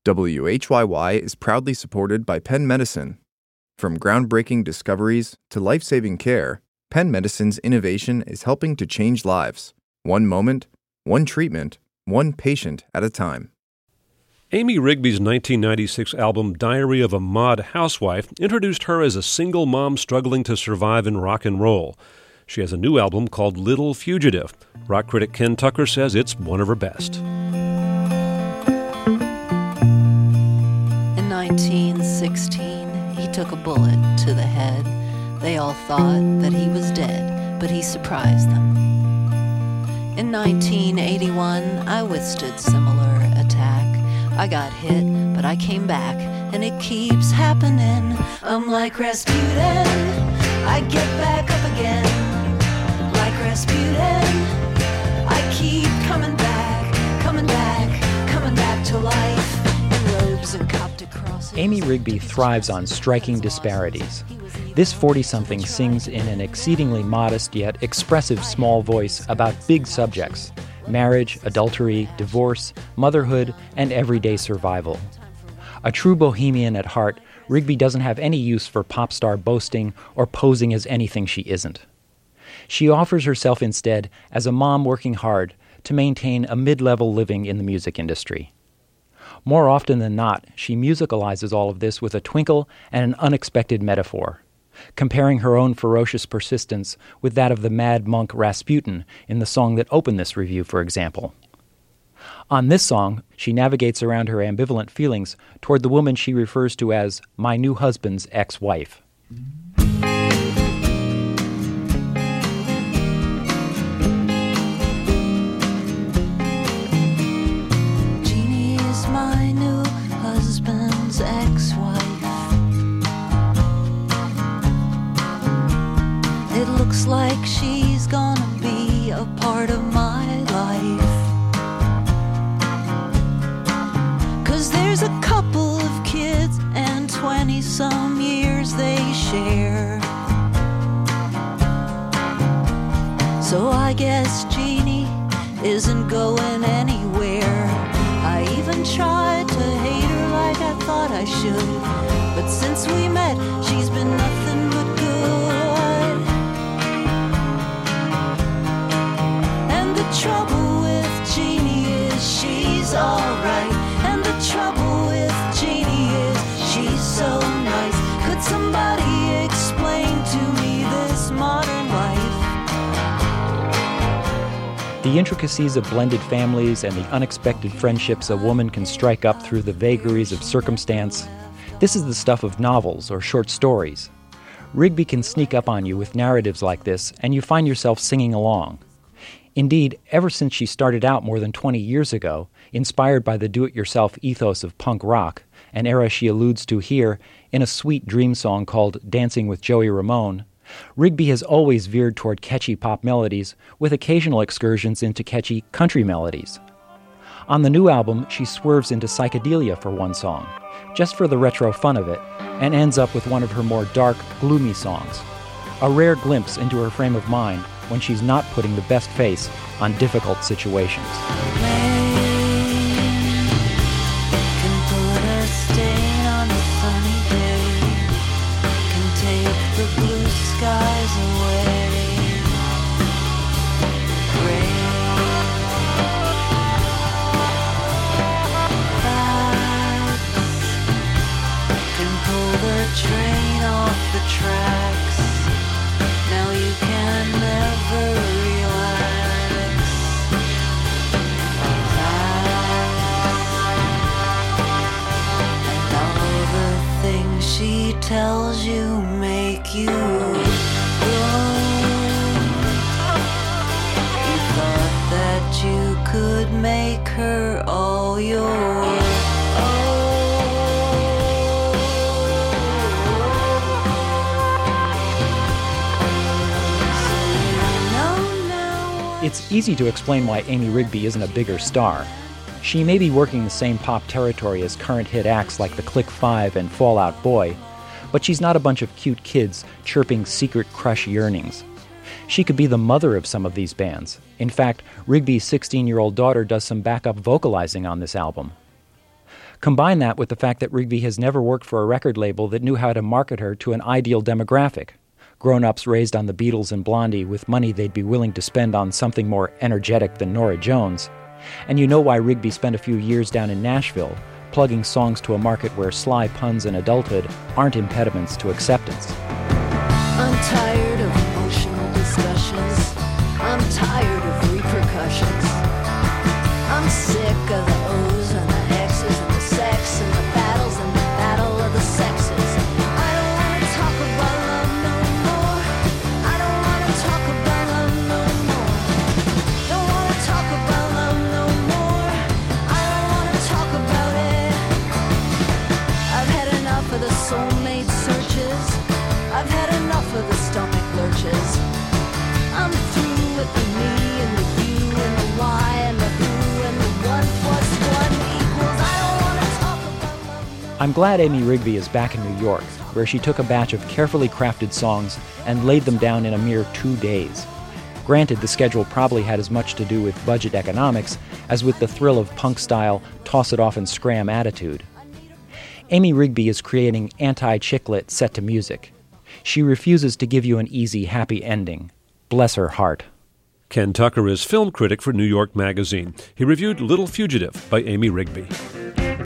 WHYY is proudly supported by Penn Medicine. From groundbreaking discoveries to life-saving care, Penn Medicine's innovation is helping to change lives. One moment, one treatment, one patient at a time. Amy Rigby's 1996 album Diary of a Mod Housewife introduced her as a single mom struggling to survive in rock and roll. She has a new album called Little Fugitive. Rock critic Ken Tucker says it's one of her best. In 1916, he took a bullet to the head. They all thought that he was dead, but he surprised them. In 1981, I withstood similar attack. I got hit, but I came back, and it keeps happening. I'm like Rasputin, I get back up again. Like Rasputin, I keep coming back, coming back, coming back to life. In robes and Coptic crosses. Amy Rigby thrives on striking disparities. This 40-something sings in an exceedingly modest yet expressive small voice about big subjects: marriage, adultery, divorce, motherhood, and everyday survival. A true bohemian at heart, Rigby doesn't have any use for pop star boasting or posing as anything she isn't. She offers herself instead as a mom working hard to maintain a mid-level living in the music industry. More often than not, she musicalizes all of this with a twinkle and an unexpected metaphor, comparing her own ferocious persistence with that of the mad monk Rasputin in the song that opened this review, for example. On this song, she navigates around her ambivalent feelings toward the woman she refers to as my new husband's ex-wife. Jeannie is my new husband's ex-wife. It looks like she's gonna be a part of my life. 'Cause there's a couple of kids and 20-some years they share. So I guess Jeannie isn't going anywhere. I even tried to hate her like I thought I should, but since we met, she's been nothing but good. The trouble with Jeannie is she's alright, and the trouble with Jeannie is she's so nice. Could somebody explain to me this modern life? The intricacies of blended families and the unexpected friendships a woman can strike up through the vagaries of circumstance, this is the stuff of novels or short stories. Rigby can sneak up on you with narratives like this, and you find yourself singing along. Indeed, ever since she started out more than 20 years ago, inspired by the do-it-yourself ethos of punk rock, an era she alludes to here in a sweet dream song called Dancing with Joey Ramone, Rigby has always veered toward catchy pop melodies with occasional excursions into catchy country melodies. On the new album, she swerves into psychedelia for one song, just for the retro fun of it, and ends up with one of her more dark, gloomy songs, a rare glimpse into her frame of mind when she's not putting the best face on difficult situations. Train off the tracks. Now you can never relax. And all the things she tells you make you grow. You thought that you could make her all yours. It's easy to explain why Amy Rigby isn't a bigger star. She may be working the same pop territory as current hit acts like the Click 5 and Fall Out Boy, but she's not a bunch of cute kids chirping secret crush yearnings. She could be the mother of some of these bands. In fact, Rigby's 16-year-old daughter does some backup vocalizing on this album. Combine that with the fact that Rigby has never worked for a record label that knew how to market her to an ideal demographic. Grown-ups raised on the Beatles and Blondie with money they'd be willing to spend on something more energetic than Norah Jones. And you know why Rigby spent a few years down in Nashville, plugging songs to a market where sly puns and adulthood aren't impediments to acceptance. I'm tired of emotional discussions. I'm tired of repercussions. I'm sick of the O's and the X's and the sex and the battles and the battle of the sexes. I don't want to talk about love no more. I don't want to talk about love no more. Don't want to talk about love no more. I don't want to talk about it. I've had enough of the soulmate searches. I've had enough of the stomach lurches. I'm through with the me and the you and the why and the who and the 1 plus 1 equals. I don't want to talk about love no. I'm glad Amy Rigby is back in New York, where she took a batch of carefully crafted songs and laid them down in a mere 2 days. Granted, the schedule probably had as much to do with budget economics as with the thrill of punk-style, toss-it-off-and-scram attitude. Amy Rigby is creating anti-chick-lit set to music. She refuses to give you an easy, happy ending. Bless her heart. Ken Tucker is film critic for New York Magazine. He reviewed Little Fugitive by Amy Rigby.